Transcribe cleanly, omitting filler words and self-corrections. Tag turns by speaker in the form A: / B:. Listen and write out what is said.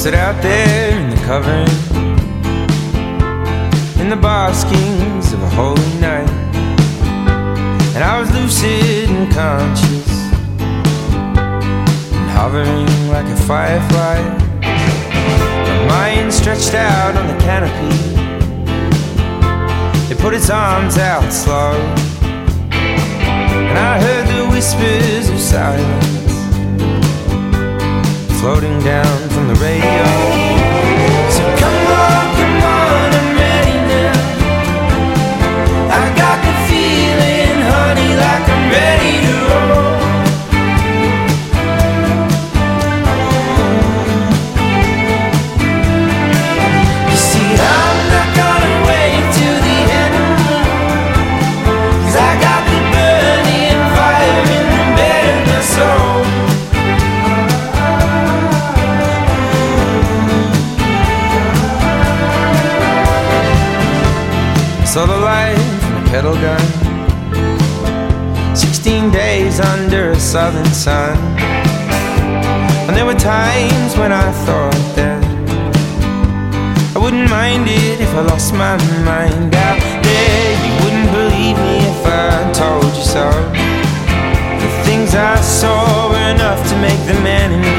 A: Stood out there in the covering, in the baskings of a holy night, and I was lucid and conscious, and hovering like a firefly. My mind stretched out on the canopy, it put its arms out slow, and I heard the whispers of silence floating down from the radio. So come on, I'm ready now. I got the feeling, honey, like I'm ready to roll. You see, I'm not gonna wait till the end, 'cause I got the burning fire in the bed of my soul. Saw the light from a kettle gun, 16 days under a southern sun. And there were times when I thought that I wouldn't mind it if I lost my mind out there. You wouldn't believe me if I told you so. The things I saw were enough to make the man in me